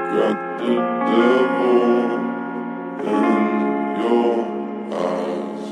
Got the devil in your eyes.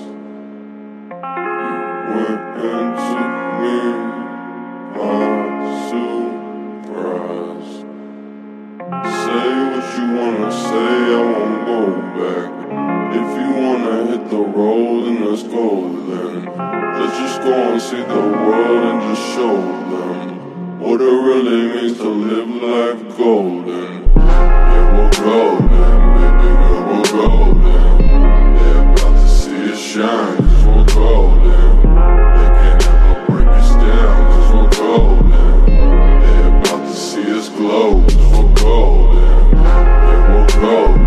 You went and took me by surprise. Say what you wanna say, I won't go back. If you wanna hit the road, then let's go then. Let's just go and see the world and just show them what it really means to live life golden. Yeah, we're golden, baby girl, we're golden. They're about to see us shine, cause we're golden. They can't ever break us down, cause we're golden. They're about to see us glow, cause we're golden. Yeah, we're golden.